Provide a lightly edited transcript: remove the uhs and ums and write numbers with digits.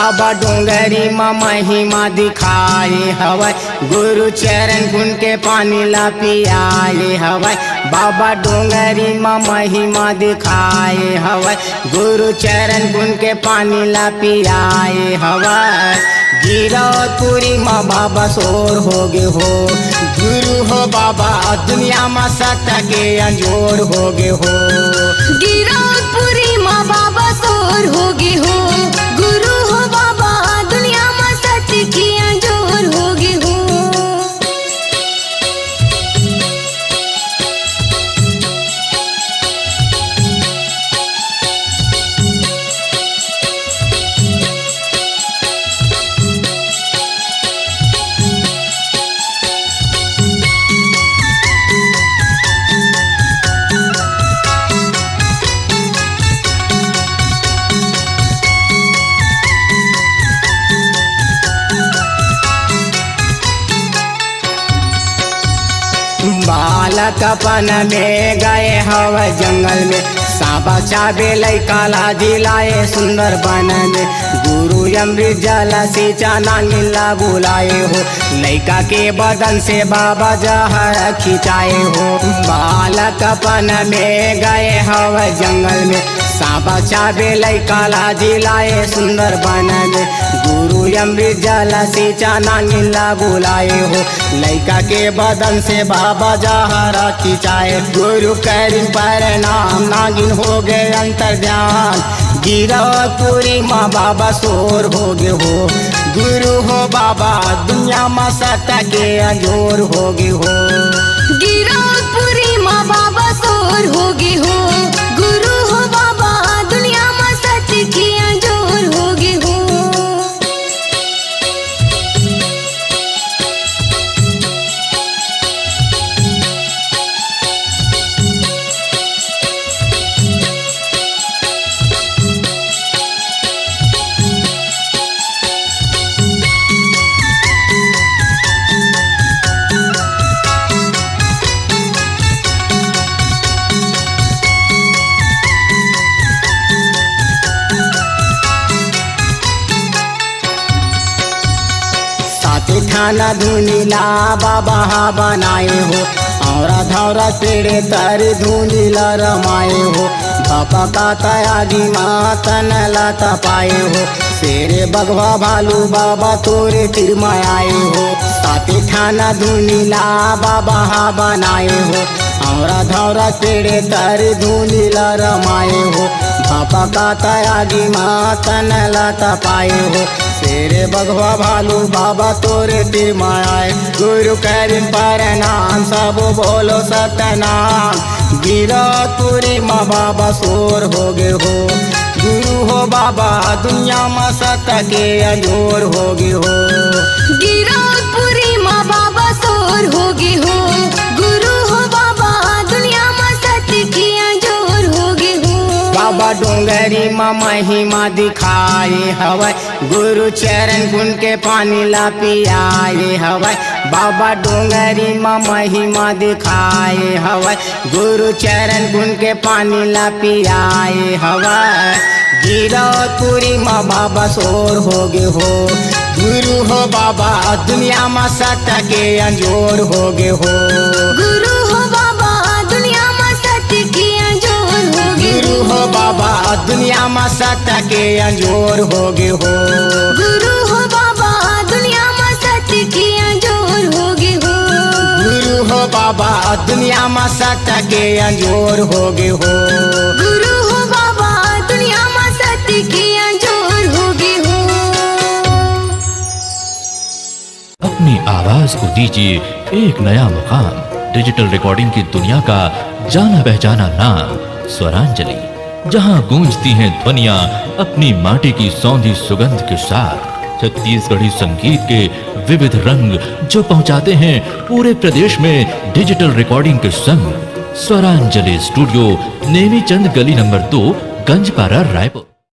बाबा डोंगरी में महिमा दिखाए हवै, गुरु चरण गुण के पानी ला पियाए हवै। बाबा डोंगरी में महिमा दिखाए हवै, गुरु चरण गुण के पानी ला पियाए हवै। गिरौदपुरी में बाबा सोर हो गे हो, गुरु हो बाबा दुनिया में सत्य के अंजोर हो गे हो। गिरौदपुरी में बाबा सोर हो गे हो, गुरु हो बाबा दुनिया में सत्य की अंजोर हो गे हो। बालक अपन में गए हवै जंगल में, सांबा चाबे लैकाला जिलाए सुंदर बन में। गुरु अमृत जल सिंचा नांगिला बुलाए हो, लैका के बदन से बाबा जहर खिंचाए हो। बालक अपन में गए हवै जंगल में, सांबा चाबे लैकाला जिलाए सुंदर बन में। गुरु अमृत जल सिंचा नांगिला बुलाए हो, लैका के बदन से बाबा जहरा खिंचाए। गुरु करीम पर नाम नागिन हो गए अंतर ध्यान, गिरौदपुरी माँ बाबा सोर हो गे हो। गुरु हो बाबा दुनिया में सत्य के अंजोर हो गे हो। गिरौदपुरी माँ बाबा सोर हो गे हो, गुरु हो बाबा दुनिया में सत्य की अंजोर हो गे हो। थाना धुनीला बाबा बनाए हो, औरा धौरा पेड़े तर धुनीला रमाए हो। बाबा का तयागी मातन ला तपाए हो, शेरे बगवा भालू बाबा तोरे तिरमाए हो। साथी थाना धुनीला बाबा बनाए हो, औरा धौरा पेड़े तर धुनीला रमाए हो। बाबा का तयागी मातन ला तपाए हो, तेरे बगवा भालू बाबा तोरे तिरमाए। गुरु करीम पर नाम सब बोलो सतनाम, गिरौदपुरी माँ बाबा सोर हो गे हो। गुरु हो बाबा दुनिया में सत्य के अंजोर हो गे हो। गिरौदपुरी माँ बाबा सोर हो गे हो, गुरु हो बाबा दुनिया में सत्य की अंजोर हो गे हो। बाबा डोंगरी में महिमा दिखाए हवै, गुरु चरण गुण के पानी ला पियाए हवै। बाबा डोंगरी में महिमा दिखाए हवै, गुरु चरण गुण के पानी ला पियाए हवै। गिरौदपुरी में बाबा सोर हो गे हो, गुरु हो बाबा दुनिया में सत्य के अंजोर हो गे हो। गुरु हो बाबा दुनिया में सत्य की अंजोर हो गे हो। गुरु हो बाबा दुनिया में सत्य के अंजोर हो गे हो। गुरु हो बाबा दुनिया में सत्य की अंजोर हो गे हो। गुरु हो बाबा दुनिया में सत्य के अंजोर हो गे हो। गुरु हो बाबा दुनिया में सत्य की अंजोर हो गे हो। अपनी आवाज को दीजिए एक नया मुकाम, डिजिटल रिकॉर्डिंग की दुनिया का जाना पहचाना नाम स्वरांजलि, जहां गूंजती हैं ध्वनियां अपनी माटी की सौंधी सुगंध के साथ। छत्तीसगढ़ी संगीत के विविध रंग जो पहुंचाते हैं पूरे प्रदेश में डिजिटल रिकॉर्डिंग के संग। स्वरांजलि स्टूडियो, नेमीचंद गली नंबर 2, गंजपारा, रायपुर।